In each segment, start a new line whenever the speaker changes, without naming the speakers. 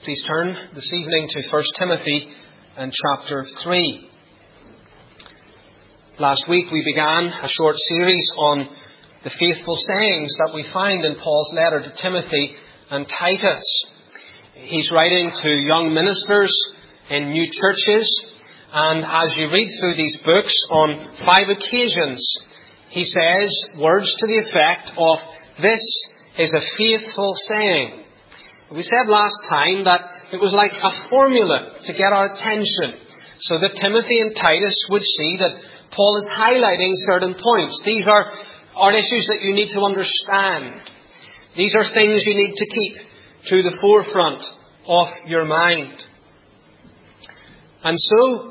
Please turn this evening to 1 Timothy and chapter 3. Last week we began a short series on the faithful sayings that we find in Paul's letter to Timothy and Titus. He's writing to young ministers in new churches, and as you read through these books, on 5 occasions he says words to the effect of, "This is a faithful saying." We said last time that it was like a formula to get our attention, so that Timothy and Titus would see that Paul is highlighting certain points. These are issues that you need to understand. These are things you need to keep to the forefront of your mind. And so,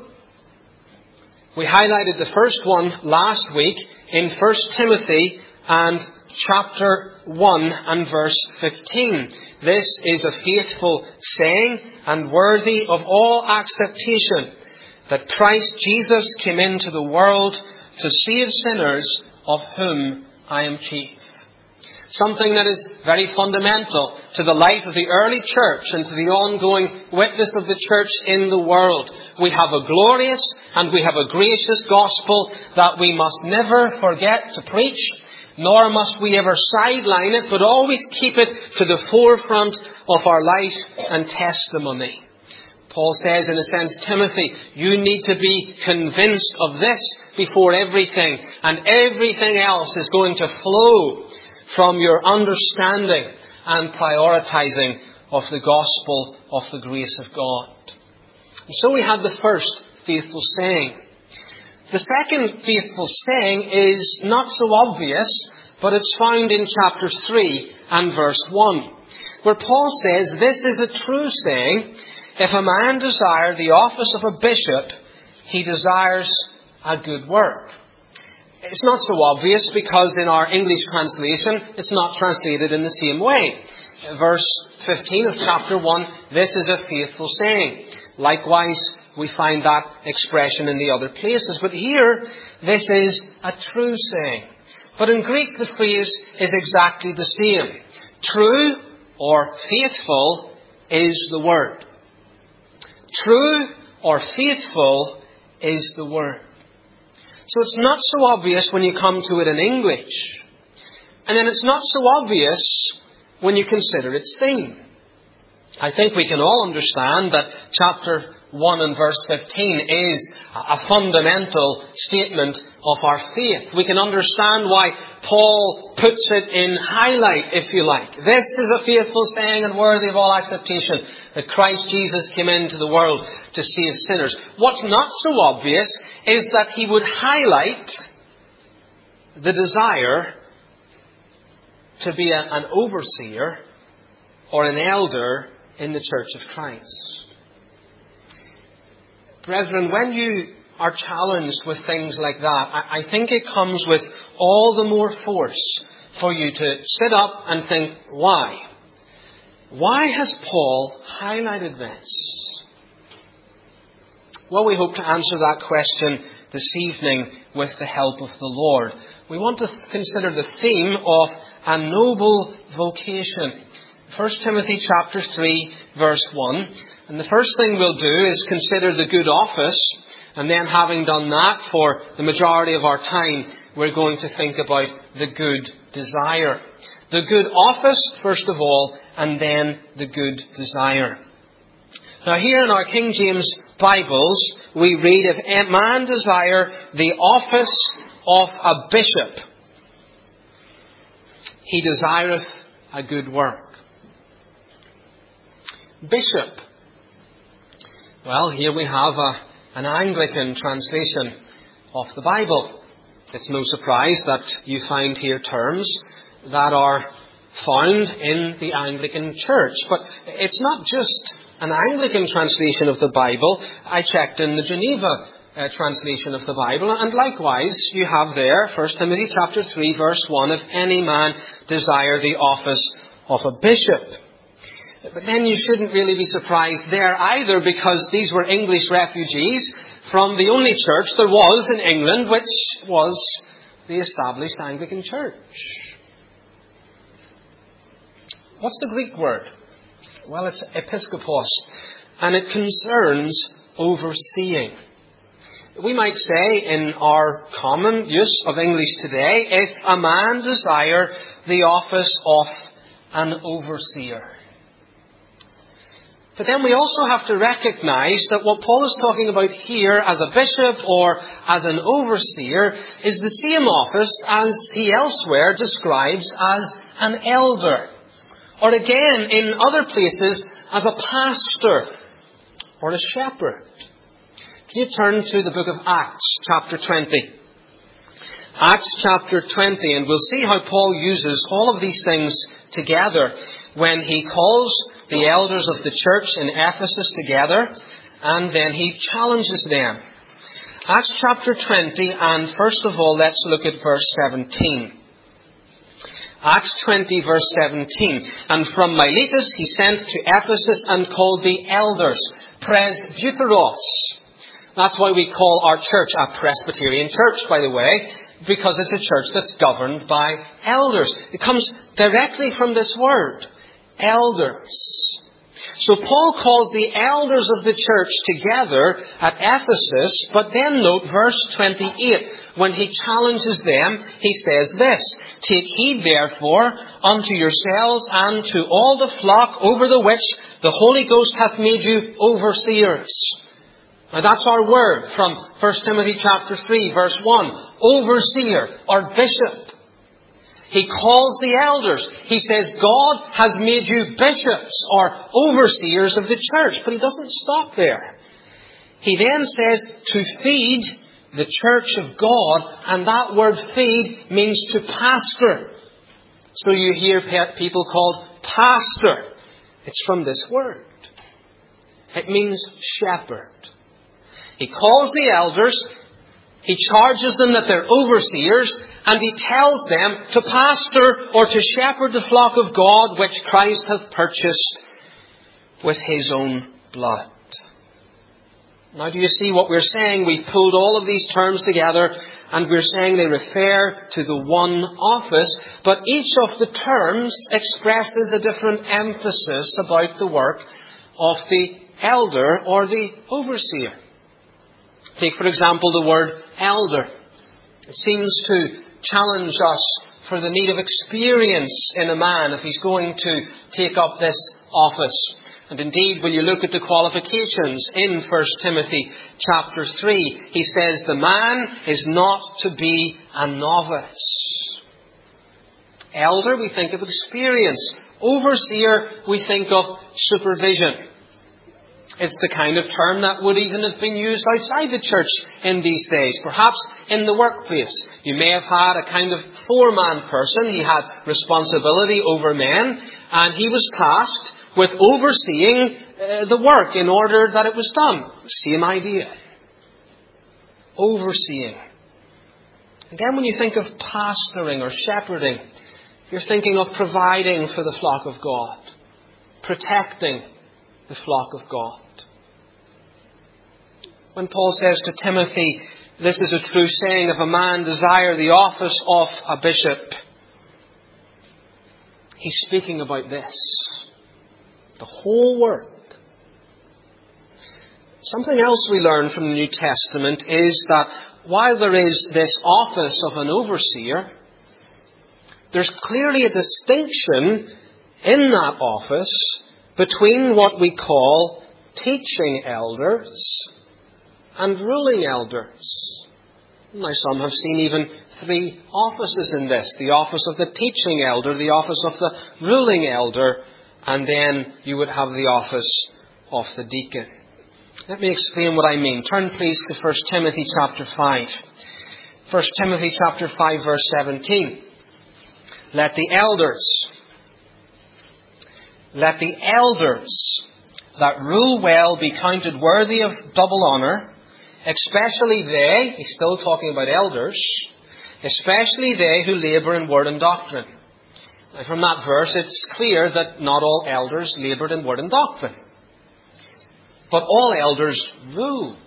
we highlighted the first one last week in 1 Timothy and chapter 1 and verse 15. This is a faithful saying and worthy of all acceptation, that Christ Jesus came into the world to save sinners, of whom I am chief. Something that is very fundamental to the life of the early church and to the ongoing witness of the church in the world. We have a glorious and we have a gracious gospel that we must never forget to preach, nor must we ever sideline it, but always keep it to the forefront of our life and testimony. Paul says, in a sense, Timothy, you need to be convinced of this before everything, and everything else is going to flow from your understanding and prioritizing of the gospel of the grace of God. And so we had the first faithful saying. The second faithful saying is not so obvious, but it's found in chapter 3 and verse 1, where Paul says, "This is a true saying, if a man desire the office of a bishop, he desires a good work." It's not so obvious because in our English translation, it's not translated in the same way. Verse 15 of chapter 1, "This is a faithful saying." Likewise, we find that expression in the other places. But here, "this is a true saying." But in Greek, the phrase is exactly the same. True or faithful is the word. True or faithful is the word. So it's not so obvious when you come to it in English. And then it's not so obvious when you consider its theme. I think we can all understand that chapter 1 and verse 15 is a fundamental statement of our faith. We can understand why Paul puts it in highlight, if you like. This is a faithful saying and worthy of all acceptation, that Christ Jesus came into the world to save sinners. What's not so obvious is that he would highlight the desire to be an overseer or an elder in the Church of Christ. Brethren, when you are challenged with things like that, I think it comes with all the more force for you to sit up and think, why? Why has Paul highlighted this? Well, we hope to answer that question this evening with the help of the Lord. We want to consider the theme of a noble vocation. 1 Timothy chapter 3, verse 1. And the first thing we'll do is consider the good office. And then having done that for the majority of our time, we're going to think about the good desire. The good office, first of all, and then the good desire. Now here in our King James Bibles, we read, "If a man desire the office of a bishop, he desireth a good work." Bishop. Well, here we have an Anglican translation of the Bible. It's no surprise that you find here terms that are found in the Anglican Church. But it's not just an Anglican translation of the Bible. I checked in the Geneva translation of the Bible, and likewise you have there 1 Timothy chapter 3, verse 1, "If any man desire the office of a bishop." But then you shouldn't really be surprised there either, because these were English refugees from the only church there was in England, which was the established Anglican Church. What's the Greek word Well, it's episkopos, and it concerns overseeing. We might say in our common use of English today, if a man desire the office of an overseer. But then we also have to recognize that what Paul is talking about here as a bishop or as an overseer is the same office as he elsewhere describes as an elder. Or again, in other places, as a pastor or a shepherd. Can you turn to the book of Acts, chapter 20? Acts chapter 20, and we'll see how Paul uses all of these things together when he calls the elders of the church in Ephesus together, and then he challenges them. Acts chapter 20, and first of all, let's look at verse 17. Acts 20, verse 17. And from Miletus he sent to Ephesus and called the elders, presbyteros. That's why we call our church a Presbyterian church, by the way, because it's a church that's governed by elders. It comes directly from this word, elders. So Paul calls the elders of the church together at Ephesus, but then note verse 28. When he challenges them, he says this, take heed therefore unto yourselves and to all the flock over the which the Holy Ghost hath made you overseers. Now that's our word from 1 Timothy chapter 3 verse 1. Overseer or bishop. He calls the elders. He says God has made you bishops or overseers of the church. But he doesn't stop there. He then says to feed the church of God. And that word feed means to pastor. So you hear people called pastor. It's from this word. It means shepherd. He calls the elders, he charges them that they're overseers, and he tells them to pastor or to shepherd the flock of God which Christ hath purchased with his own blood. Now do you see what we're saying? We've pulled all of these terms together and we're saying they refer to the one office, but each of the terms expresses a different emphasis about the work of the elder or the overseer. Take, for example, the word elder. It seems to challenge us for the need of experience in a man if he's going to take up this office. And indeed, when you look at the qualifications in 1 Timothy chapter 3, he says the man is not to be a novice. Elder, we think of experience. Overseer, we think of supervision. It's the kind of term that would even have been used outside the church in these days. Perhaps in the workplace. You may have had a kind of foreman person. He had responsibility over men. And he was tasked with overseeing the work in order that it was done. Same idea. Overseeing. And then when you think of pastoring or shepherding, you're thinking of providing for the flock of God. Protecting the flock of God. When Paul says to Timothy, this is a true saying, if a man desire the office of a bishop, he's speaking about this. The whole work. Something else we learn from the New Testament is that while there is this office of an overseer, there's clearly a distinction in that office between what we call teaching elders and ruling elders. Now some have seen even 3 offices in this. The office of the teaching elder, the office of the ruling elder, and then you would have the office of the deacon. Let me explain what I mean. Turn please to 1 Timothy chapter 5. 1 Timothy chapter 5 verse 17. Let the elders that rule well be counted worthy of double honour, especially they, he's still talking about elders, especially they who labour in word and doctrine. Now from that verse it's clear that not all elders laboured in word and doctrine. But all elders ruled.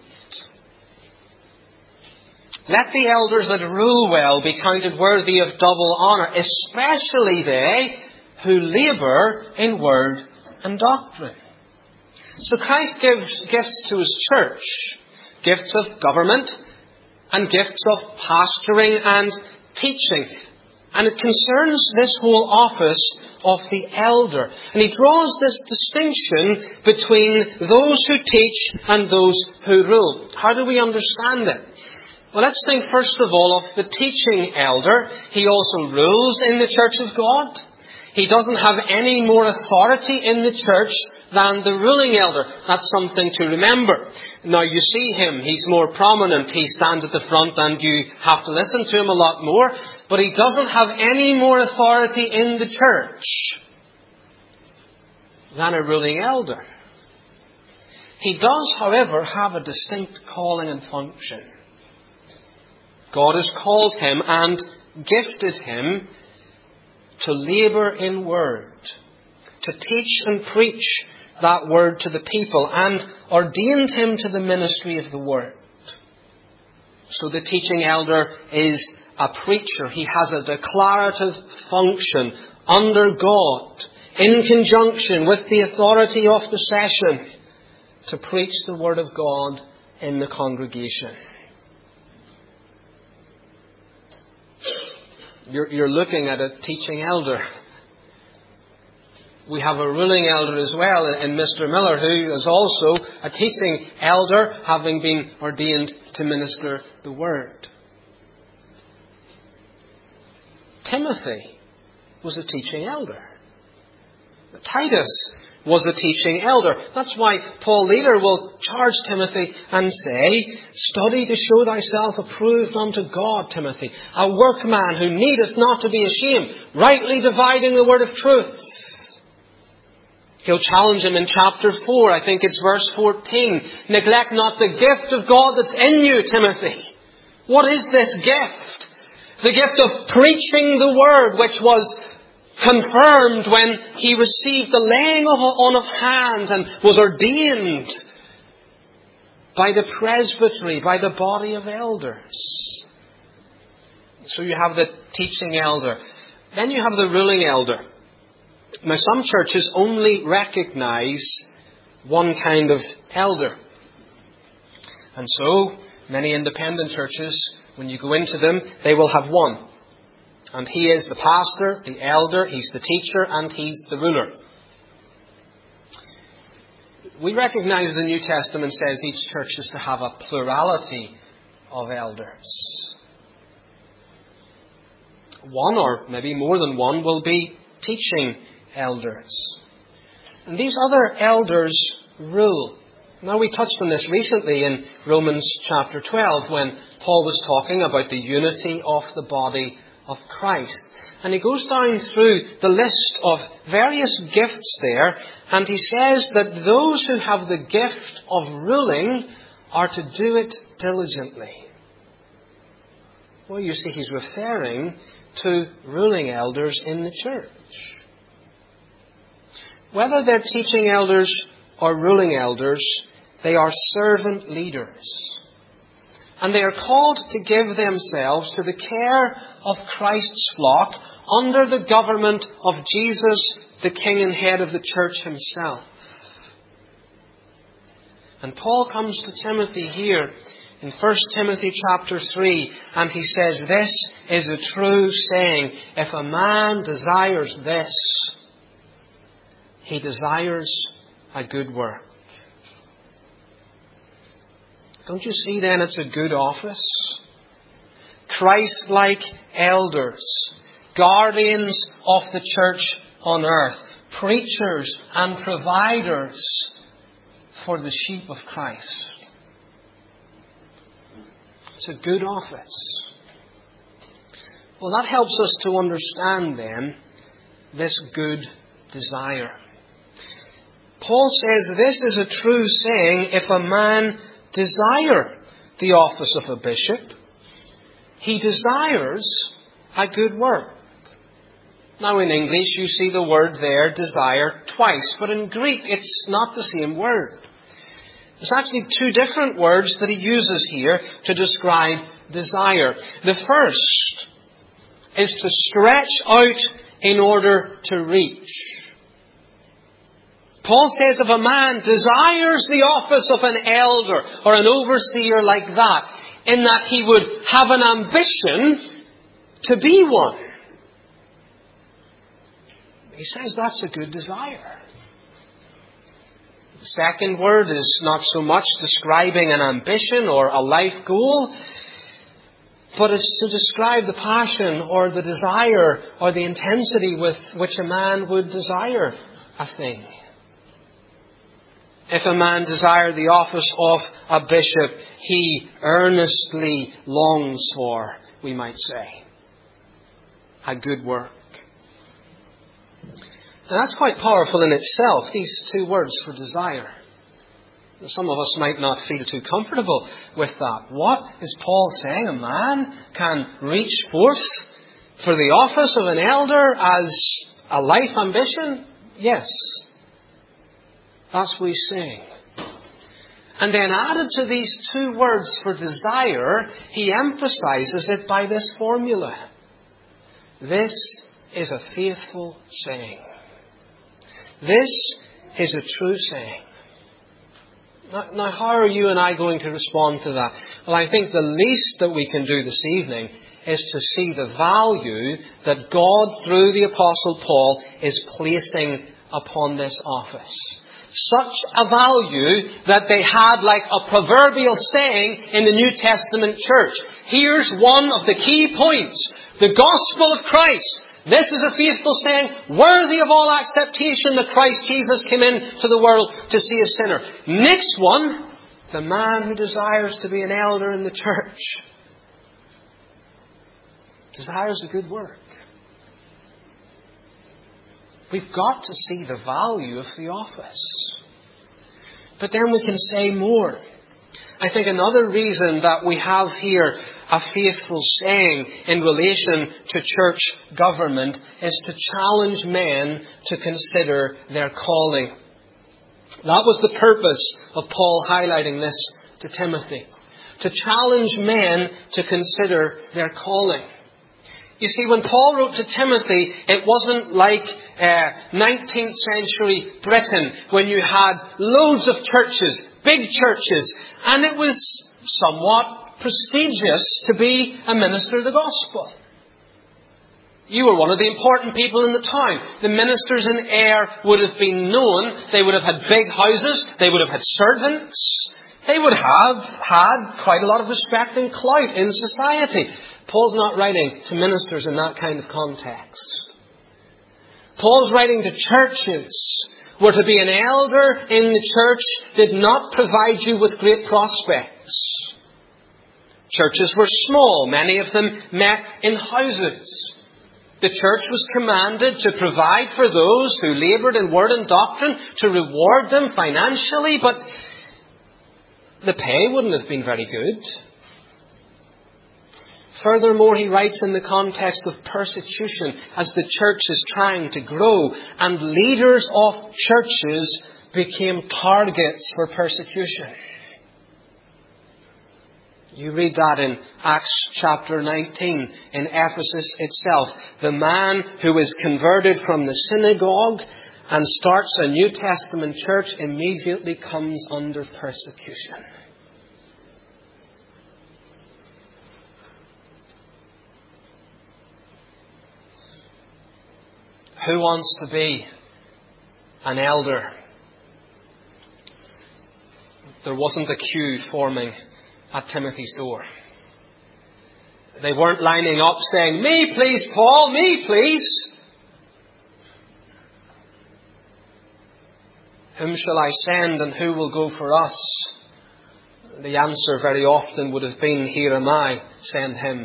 Let the elders that rule well be counted worthy of double honour, especially they who labour in word and doctrine. So Christ gives gifts to His church, gifts of government and gifts of pastoring and teaching. And it concerns this whole office of the elder. And he draws this distinction between those who teach and those who rule. How do we understand it? Well, let's think first of all of the teaching elder. He also rules in the church of God. He doesn't have any more authority in the church than the ruling elder. That's something to remember. Now you see him, he's more prominent. He stands at the front and you have to listen to him a lot more. But he doesn't have any more authority in the church than a ruling elder. He does, however, have a distinct calling and function. God has called him and gifted him to labour in word, to teach and preach that word to the people, and ordained him to the ministry of the word. So the teaching elder is a preacher. He has a declarative function under God, in conjunction with the authority of the session, to preach the word of God in the congregation. You're looking at a teaching elder. We have a ruling elder as well in Mr. Miller, who is also a teaching elder, having been ordained to minister the word. Timothy was a teaching elder. Titus was a teaching elder. That's why Paul later will charge Timothy and say, "Study to show thyself approved unto God, Timothy, a workman who needeth not to be ashamed, rightly dividing the word of truth." He'll challenge him in chapter 4, I think it's verse 14. "Neglect not the gift of God that's in you, Timothy." What is this gift? The gift of preaching the word, which was confirmed when he received the laying on of hands and was ordained by the presbytery, by the body of elders. So you have the teaching elder. Then you have the ruling elder. Now some churches only recognize one kind of elder. And so many independent churches, when you go into them, they will have one. And he is the pastor, the elder, he's the teacher, and he's the ruler. We recognize the New Testament says each church is to have a plurality of elders. One, or maybe more than one, will be teaching elders. And these other elders rule. Now we touched on this recently in Romans chapter 12 when Paul was talking about the unity of the body of Christ. And he goes down through the list of various gifts there, and he says that those who have the gift of ruling are to do it diligently. Well, you see, he's referring to ruling elders in the church. Whether they're teaching elders or ruling elders, they are servant leaders. And they are called to give themselves to the care of Christ's flock under the government of Jesus, the King and Head of the church himself. And Paul comes to Timothy here in 1 Timothy chapter 3, and he says, "This is a true saying. If a man desires this, he desires a good work." Don't you see then it's a good office? Christ-like elders, guardians of the church on earth, preachers and providers for the sheep of Christ. It's a good office. Well, that helps us to understand then this good desire. Paul says this is a true saying. If a man desire the office of a bishop, he desires a good work. Now in English you see the word there, desire, twice, but in Greek it's not the same word. There's actually two different words that he uses here to describe desire. The first is to stretch out in order to reach. Paul says if a man desires the office of an elder or an overseer like that, in that he would have an ambition to be one. He says that's a good desire. The second word is not so much describing an ambition or a life goal, but it's to describe the passion or the desire or the intensity with which a man would desire a thing. If a man desire the office of a bishop, he earnestly longs for, we might say, a good work. And that's quite powerful in itself, these two words for desire. Some of us might not feel too comfortable with that. What is Paul saying? A man can reach forth for the office of an elder as a life ambition? Yes. That's what he's saying. And then added to these two words for desire, he emphasizes it by this formula. This is a faithful saying. This is a true saying. Now, how are you and I going to respond to that? Well, I think the least that we can do this evening is to see the value that God, through the Apostle Paul, is placing upon this office. Such a value that they had like a proverbial saying in the New Testament church. Here's one of the key points. The gospel of Christ. This is a faithful saying, worthy of all acceptation that Christ Jesus came into the world to see a sinner. Next one, the man who desires to be an elder in the church desires a good work. We've got to see the value of the office. But then we can say more. I think another reason that we have here a faithful saying in relation to church government is to challenge men to consider their calling. That was the purpose of Paul highlighting this to Timothy. To challenge men to consider their calling. You see, when Paul wrote to Timothy, it wasn't like 19th century Britain when you had loads of churches, big churches, and it was somewhat prestigious to be a minister of the gospel. You were one of the important people in the town. The ministers in Ayr would have been known. They would have had big houses. They would have had servants. They would have had quite a lot of respect and clout in society. Paul's not writing to ministers in that kind of context. Paul's writing to churches where to be an elder in the church did not provide you with great prospects. Churches were small. Many of them met in houses. The church was commanded to provide for those who laboured in word and doctrine, to reward them financially, but the pay wouldn't have been very good. Furthermore, he writes in the context of persecution as the church is trying to grow, and leaders of churches became targets for persecution. You read that in Acts chapter 19 in Ephesus itself. The man who is converted from the synagogue and starts a New Testament church immediately comes under persecution. Who wants to be an elder? There wasn't a queue forming at Timothy's door. They weren't lining up saying, "Me please, Paul, me please." Whom shall I send and who will go for us? The answer very often would have been, "Here am I, send him."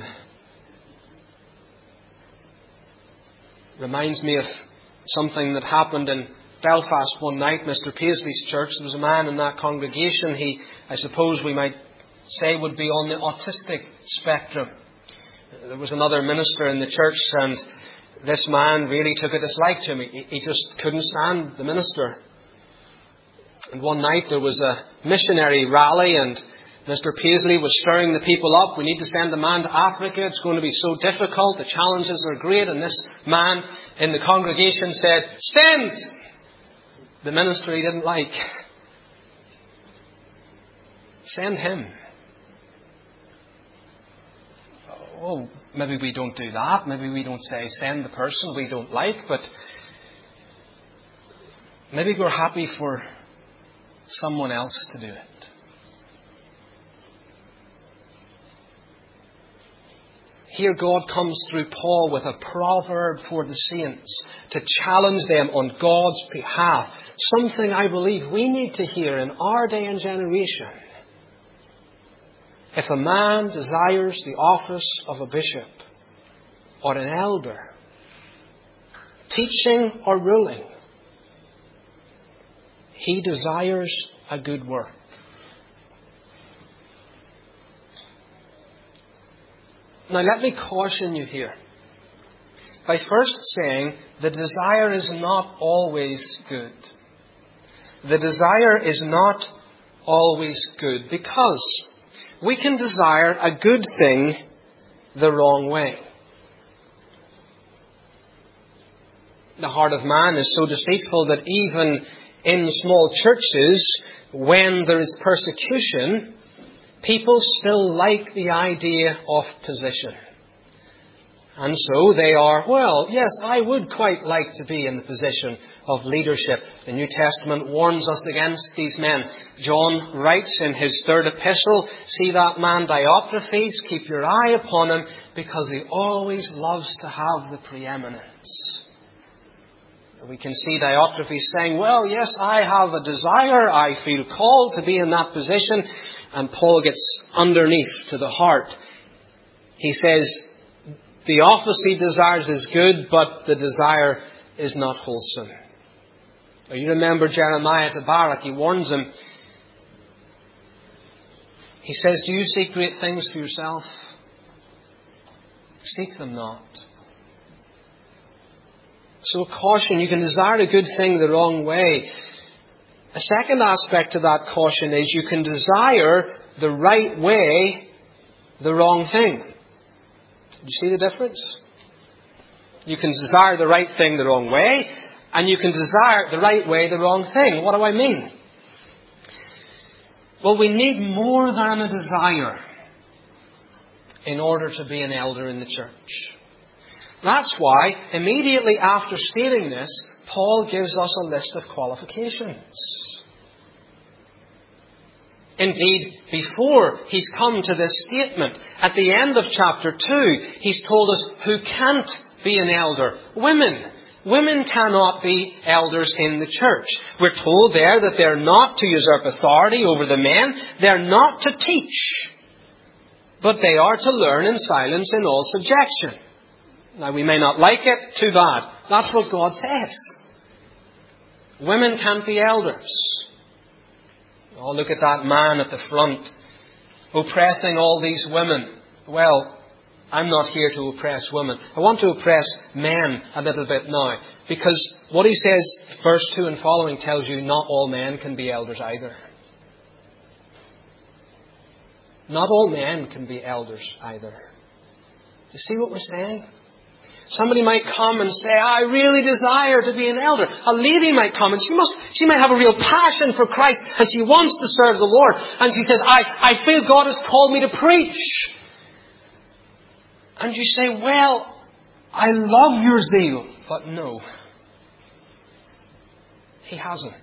Reminds me of something that happened in Belfast one night, Mr. Paisley's church. There was a man in that congregation. He, I suppose we might say, would be on the autistic spectrum. There was another minister in the church, and this man really took a dislike to him. He just couldn't stand the minister. And one night there was a missionary rally, and Mr. Paisley was stirring the people up. "We need to send a man to Africa. It's going to be so difficult. The challenges are great." And this man in the congregation said, "Send!" the minister he didn't like. Send him. Oh, maybe we don't do that. Maybe we don't say send the person we don't like, but maybe we're happy for someone else to do it. Here God comes through Paul with a proverb for the saints to challenge them on God's behalf. Something I believe we need to hear in our day and generation. If a man desires the office of a bishop or an elder, teaching or ruling, he desires a good work. Now let me caution you here by first saying the desire is not always good. The desire is not always good because we can desire a good thing the wrong way. The heart of man is so deceitful that even in small churches, when there is persecution, people still like the idea of position. And so they are, well, yes, I would quite like to be in the position of leadership. The New Testament warns us against these men. John writes in his third epistle, see that man Diotrephes, keep your eye upon him, because he always loves to have the preeminence. We can see Diotrephes saying, well, yes, I have a desire, I feel called to be in that position. And Paul gets underneath to the heart. He says, the office he desires is good, but the desire is not wholesome. Now, you remember Jeremiah to Barak, he warns him. He says, do you seek great things for yourself? Seek them not. So caution, you can desire a good thing the wrong way. A second aspect to that caution is you can desire the right way the wrong thing. Do you see the difference? You can desire the right thing the wrong way, and you can desire the right way the wrong thing. What do I mean? Well, we need more than a desire in order to be an elder in the church. That's why, immediately after stating this, Paul gives us a list of qualifications. Indeed, before he's come to this statement, at the end of chapter 2, he's told us who can't be an elder. Women. Women cannot be elders in the church. We're told there that they're not to usurp authority over the men. They're not to teach. But they are to learn in silence in all subjection. Now, we may not like it. Too bad. That's what God says. Women can't be elders. Oh, look at that man at the front, oppressing all these women. Well, I'm not here to oppress women. I want to oppress men a little bit now. Because what he says, verse 2 and following, tells you not all men can be elders either. Not all men can be elders either. Do you see what we're saying? Somebody might come and say, I really desire to be an elder. A lady might come and she might have a real passion for Christ and she wants to serve the Lord. And she says, I feel God has called me to preach. And you say, well, I love your zeal. But no, he hasn't.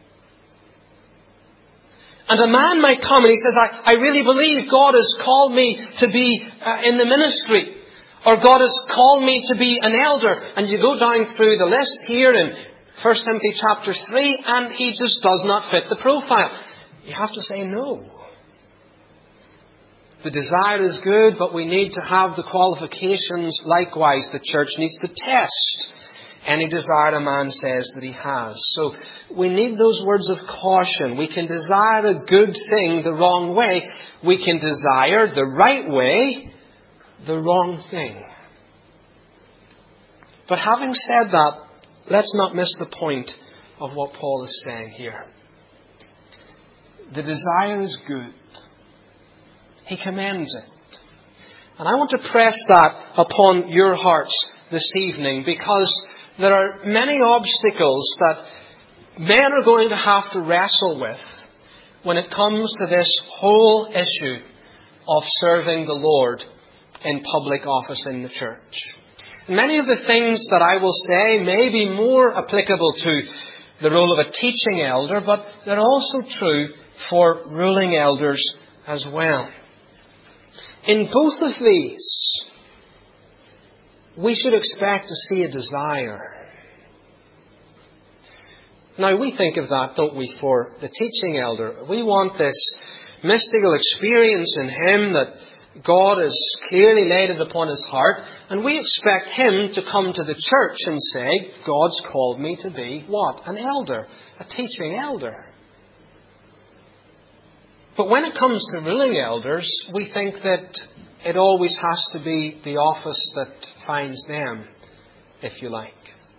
And a man might come and he says, I really believe God has called me to be in the ministry. Or God has called me to be an elder. And you go down through the list here in 1 Timothy chapter 3 and he just does not fit the profile. You have to say no. The desire is good, but we need to have the qualifications likewise. The church needs to test any desire a man says that he has. So we need those words of caution. We can desire a good thing the wrong way. We can desire the right way the wrong thing. But having said that, let's not miss the point of what Paul is saying here. The desire is good. He commends it. And I want to press that upon your hearts this evening because there are many obstacles that men are going to have to wrestle with when it comes to this whole issue of serving the Lord in public office in the church. And many of the things that I will say may be more applicable to the role of a teaching elder, but they're also true for ruling elders as well. In both of these, we should expect to see a desire. Now, we think of that, don't we, for the teaching elder. We want this mystical experience in him that God has clearly laid it upon his heart, and we expect him to come to the church and say, God's called me to be what? An elder, a teaching elder. But when it comes to ruling elders, we think that it always has to be the office that finds them, if you like.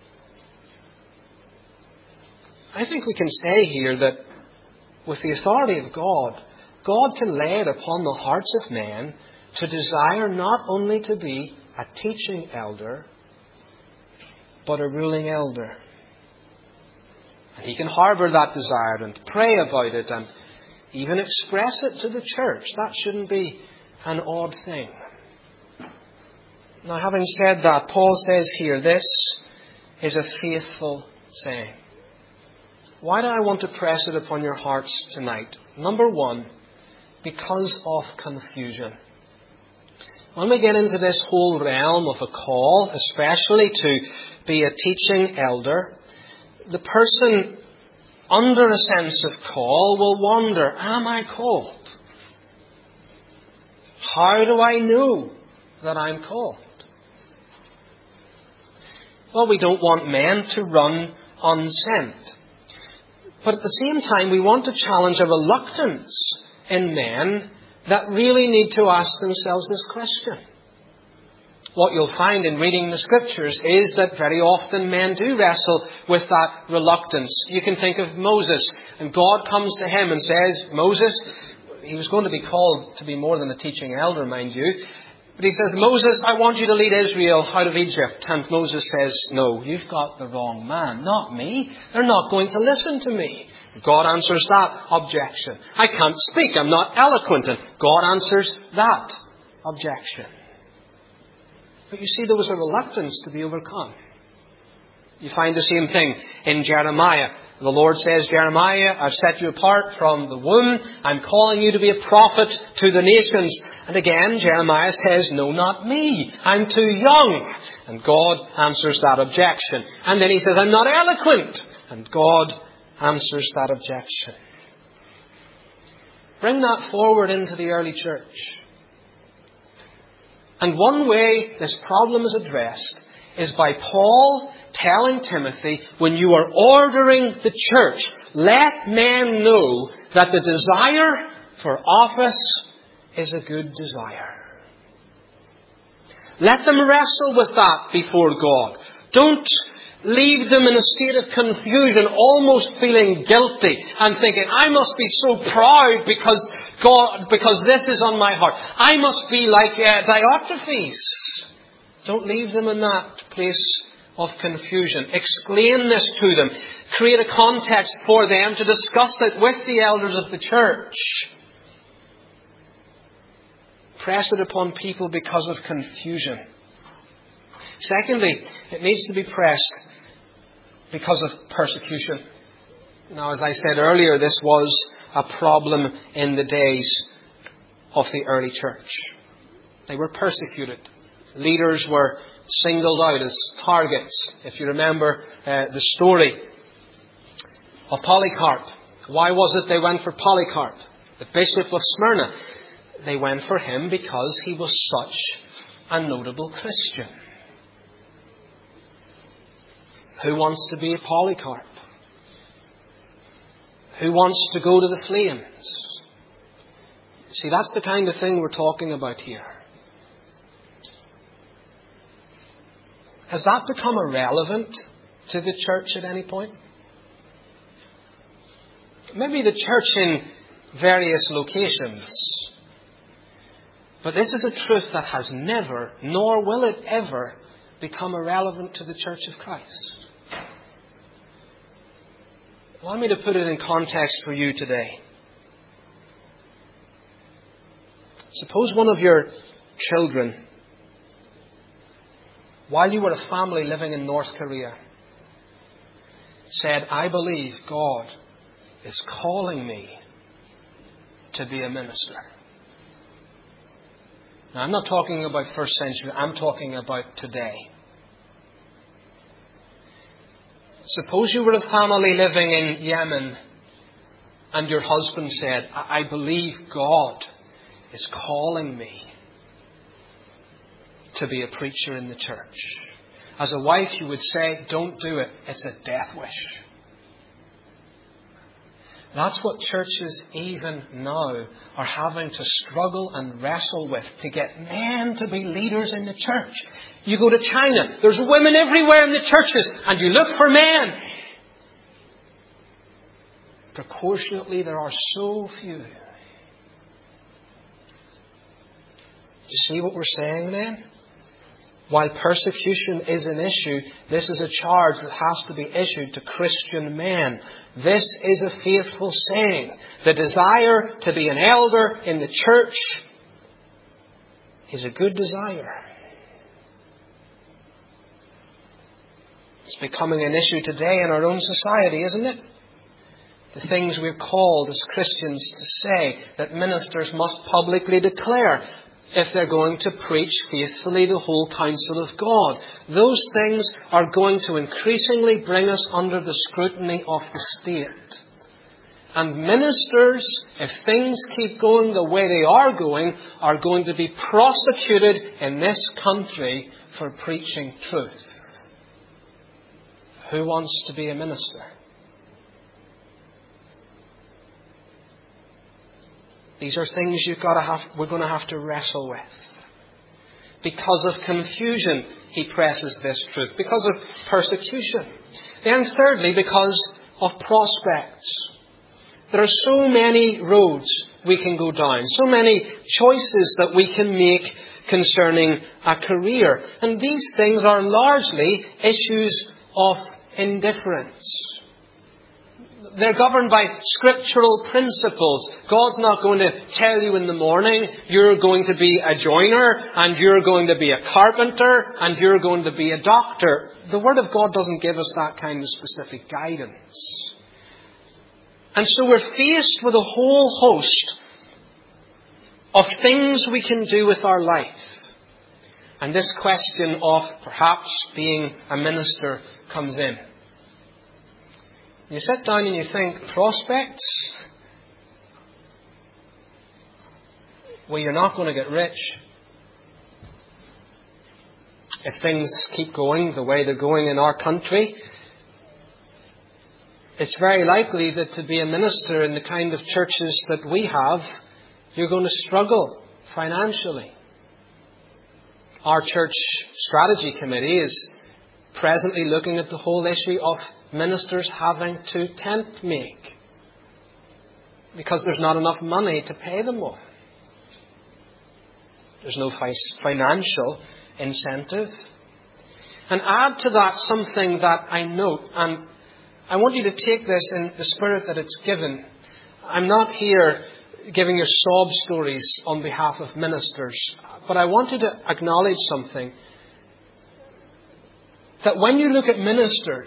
I think we can say here that with the authority of God, God can lay it upon the hearts of men to desire not only to be a teaching elder, but a ruling elder. And he can harbour that desire and pray about it and even express it to the church. That shouldn't be an odd thing. Now, having said that, Paul says here, this is a faithful saying. Why do I want to press it upon your hearts tonight? Number one, because of confusion. When we get into this whole realm of a call, especially to be a teaching elder, the person under a sense of call will wonder, am I called? How do I know that I'm called? Well, we don't want men to run unsent. But at the same time, we want to challenge a reluctance in men that really need to ask themselves this question. What you'll find in reading the Scriptures is that very often men do wrestle with that reluctance. You can think of Moses, and God comes to him and says, Moses, he was going to be called to be more than a teaching elder, mind you, but he says, Moses, I want you to lead Israel out of Egypt. And Moses says, no, you've got the wrong man, not me. They're not going to listen to me. God answers that objection. I can't speak, I'm not eloquent. And God answers that objection. But you see, there was a reluctance to be overcome. You find the same thing in Jeremiah. The Lord says, Jeremiah, I've set you apart from the womb. I'm calling you to be a prophet to the nations. And again, Jeremiah says, no, not me. I'm too young. And God answers that objection. And then he says, I'm not eloquent. And God answers that objection. Bring that forward into the early church. And one way this problem is addressed is by Paul telling Timothy, when you are ordering the church, let men know that the desire for office is a good desire. Let them wrestle with that before God. Don't leave them in a state of confusion, almost feeling guilty and thinking, I must be so proud because this is on my heart. I must be like Diotrephes. Don't leave them in that place of confusion. Explain this to them. Create a context for them to discuss it with the elders of the church. Press it upon people because of confusion. Secondly, it needs to be pressed because of persecution. Now, as I said earlier, this was a problem in the days of the early church. They were persecuted. Leaders were singled out as targets. If you remember the story of Polycarp. Why was it they went for Polycarp, the bishop of Smyrna? They went for him because he was such a notable Christian. Who wants to be a Polycarp? Who wants to go to the flames? See, that's the kind of thing we're talking about here. Has that become irrelevant to the church at any point? Maybe the church in various locations. But this is a truth that has never, nor will it ever, become irrelevant to the church of Christ. Allow me to put it in context for you today. Suppose one of your children, while you were a family living in North Korea, said, I believe God is calling me to be a minister. Now, I'm not talking about first century. I'm talking about today. Suppose you were a family living in Yemen and your husband said, I believe God is calling me to be a preacher in the church. As a wife, you would say, don't do it. It's a death wish. That's what churches even now are having to struggle and wrestle with to get men to be leaders in the church. You go to China, there's women everywhere in the churches, and you look for men. Proportionately, there are so few. Do you see what we're saying then? While persecution is an issue, this is a charge that has to be issued to Christian men. This is a faithful saying. The desire to be an elder in the church is a good desire. It's becoming an issue today in our own society, isn't it? The things we're called as Christians to say that ministers must publicly declare if they're going to preach faithfully the whole counsel of God. Those things are going to increasingly bring us under the scrutiny of the state. And ministers, if things keep going the way they are going to be prosecuted in this country for preaching truth. Who wants to be a minister? These are things we're going to have to wrestle with. Because of confusion, he presses this truth. Because of persecution. Then thirdly, because of prospects. There are so many roads we can go down. So many choices that we can make concerning a career. And these things are largely issues of indifference. They're governed by scriptural principles. God's not going to tell you in the morning, you're going to be a joiner, and you're going to be a carpenter, and you're going to be a doctor. The Word of God doesn't give us that kind of specific guidance. And so we're faced with a whole host of things we can do with our life. And this question of perhaps being a minister comes in. You sit down and you think, prospects? Well, you're not going to get rich. If things keep going the way they're going in our country, it's very likely that to be a minister in the kind of churches that we have, you're going to struggle financially. Our church strategy committee is presently looking at the whole issue of ministers having to tent make because there's not enough money to pay them all. There's no financial incentive. And add to that something that I note, and I want you to take this in the spirit that it's given. I'm not here giving you sob stories on behalf of ministers, but I want you to acknowledge something. That when you look at ministers,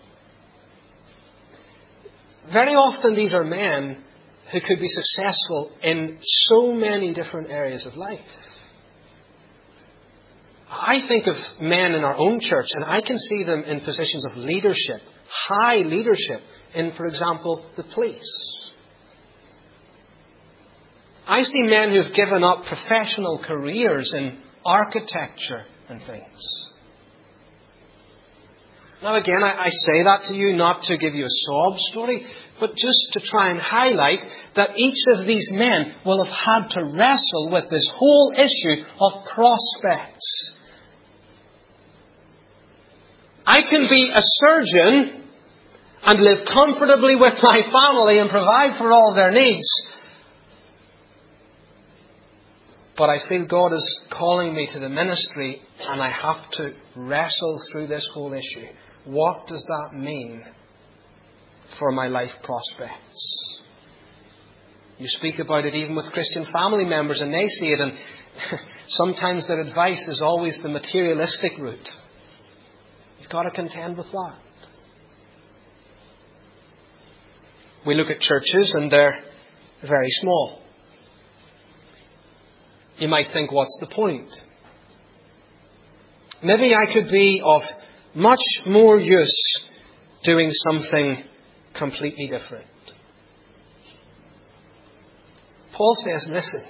very often these are men who could be successful in so many different areas of life. I think of men in our own church, and I can see them in positions of leadership, high leadership in, for example, the police. I see men who've given up professional careers in architecture and things. Now again, I say that to you not to give you a sob story, but just to try and highlight that each of these men will have had to wrestle with this whole issue of prospects. I can be a surgeon and live comfortably with my family and provide for all their needs. But I feel God is calling me to the ministry and I have to wrestle through this whole issue. What does that mean for my life prospects. You speak about it even with Christian family members, and they see it, and sometimes their advice is always the materialistic route. You've got to contend with that. We look at churches and they're very small. You might think, what's the point? Maybe I could be of much more use doing something completely different. Paul says, listen,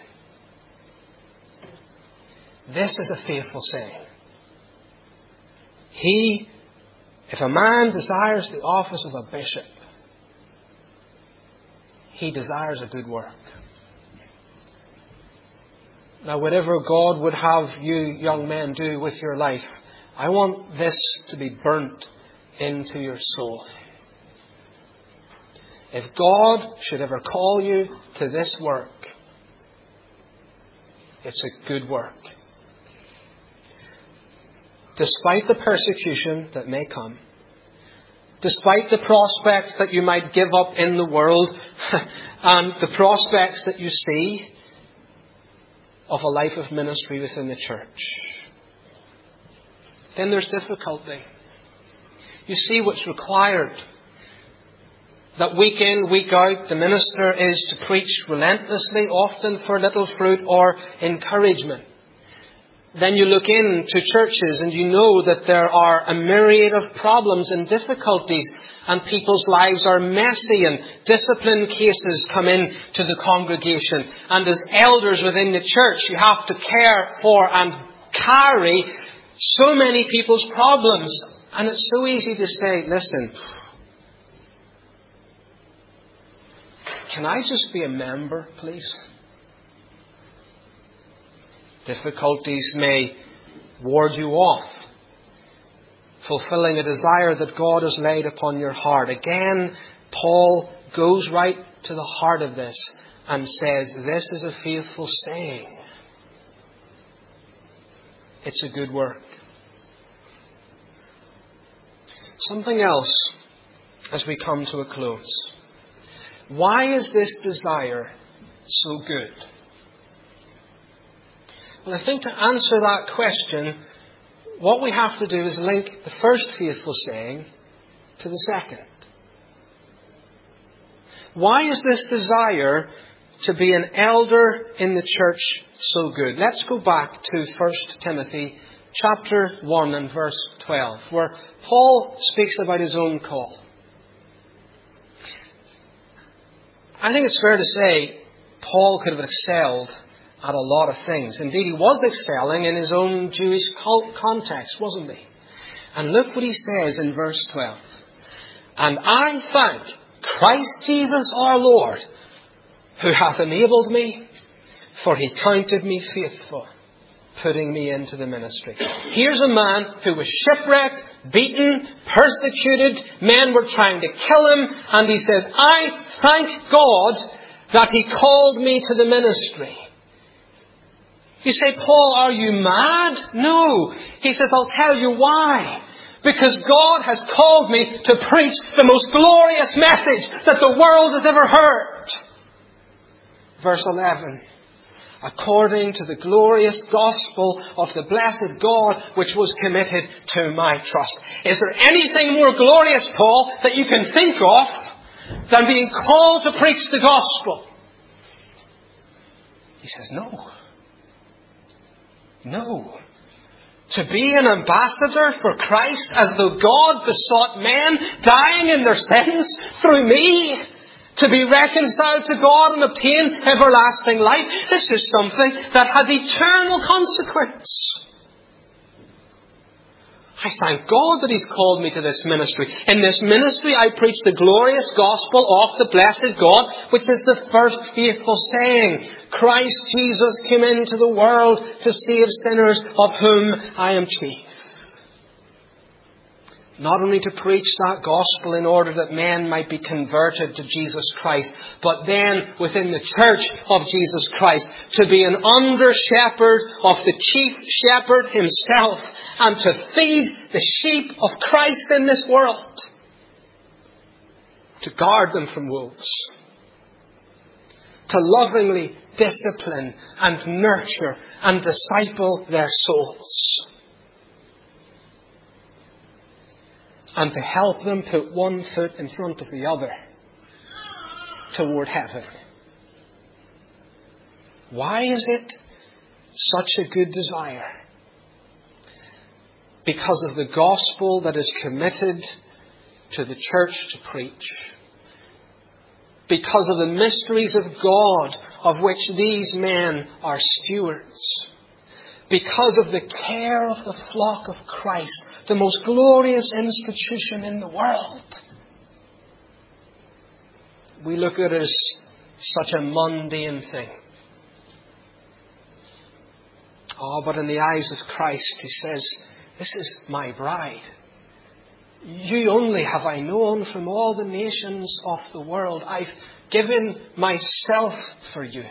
this is a faithful saying. If a man desires the office of a bishop, he desires a good work. Now, whatever God would have you young men do with your life, I want this to be burnt into your soul. If God should ever call you to this work, it's a good work. Despite the persecution that may come, despite the prospects that you might give up in the world and the prospects that you see of a life of ministry within the church, then there's difficulty. You see what's required. That week in, week out, the minister is to preach relentlessly, often for little fruit or encouragement. Then you look into churches and you know that there are a myriad of problems and difficulties, and people's lives are messy, and discipline cases come in to the congregation. And as elders within the church, you have to care for and carry so many people's problems. And it's so easy to say, listen, can I just be a member, please? Difficulties may ward you off fulfilling a desire that God has laid upon your heart. Again, Paul goes right to the heart of this and says, this is a faithful saying. It's a good work. Something else as we come to a close. Why is this desire so good? Well, I think to answer that question, what we have to do is link the first faithful saying to the second. Why is this desire to be an elder in the church so good? Let's go back to 1 Timothy chapter 1 and verse 12, where Paul speaks about his own call. I think it's fair to say Paul could have excelled at a lot of things. Indeed, he was excelling in his own Jewish context, wasn't he? And look what he says in verse 12. And I thank Christ Jesus our Lord, who hath enabled me, for he counted me faithful, putting me into the ministry. Here's a man who was shipwrecked, beaten, persecuted. Men were trying to kill him. And he says, I thank God that he called me to the ministry. You say, Paul, are you mad? No. He says, I'll tell you why. Because God has called me to preach the most glorious message that the world has ever heard. Verse 11. According to the glorious gospel of the blessed God, which was committed to my trust. Is there anything more glorious, Paul, that you can think of than being called to preach the gospel? He says, no. No. To be an ambassador for Christ as though God besought men dying in their sins through me to be reconciled to God and obtain everlasting life. This is something that has eternal consequence. I thank God that He's called me to this ministry. In this ministry I preach the glorious gospel of the blessed God, which is the first faithful saying. Christ Jesus came into the world to save sinners, of whom I am chief. Not only to preach that gospel in order that men might be converted to Jesus Christ, but then within the church of Jesus Christ to be an under-shepherd of the chief shepherd himself and to feed the sheep of Christ in this world. to guard them from wolves, to lovingly discipline and nurture and disciple their souls, and to help them put one foot in front of the other toward heaven. Why is it such a good desire? Because of the gospel that is committed to the church to preach. Because of the mysteries of God of which these men are stewards. Because of the care of the flock of Christ, the most glorious institution in the world. We look at it as such a mundane thing. Oh, but in the eyes of Christ, He says, this is my bride. You only have I known from all the nations of the world. I've given myself for you.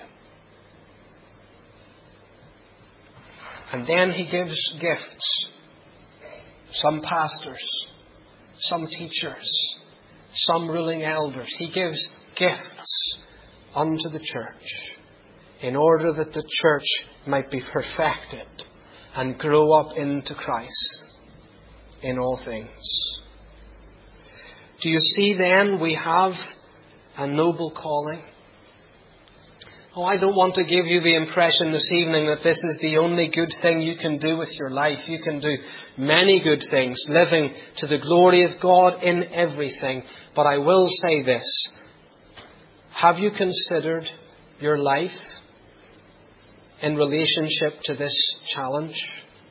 And then He gives gifts. Some pastors, some teachers, some ruling elders. He gives gifts unto the church in order that the church might be perfected and grow up into Christ in all things. Do you see then we have a noble calling? Oh, I don't want to give you the impression this evening that this is the only good thing you can do with your life. You can do many good things, living to the glory of God in everything. But I will say this. Have you considered your life in relationship to this challenge?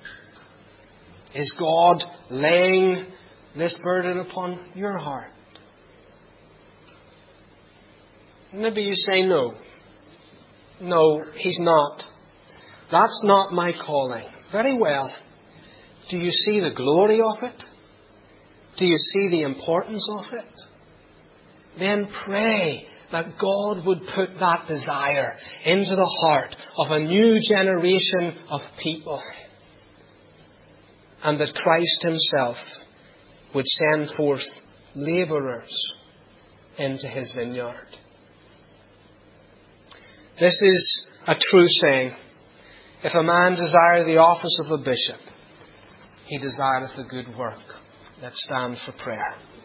Is God laying this burden upon your heart? Maybe you say no. No, He's not. That's not my calling. Very well. Do you see the glory of it? Do you see the importance of it? Then pray that God would put that desire into the heart of a new generation of people. And that Christ Himself would send forth labourers into His vineyard. This is a true saying. If a man desire the office of a bishop, he desireth a good work. Let's stand for prayer.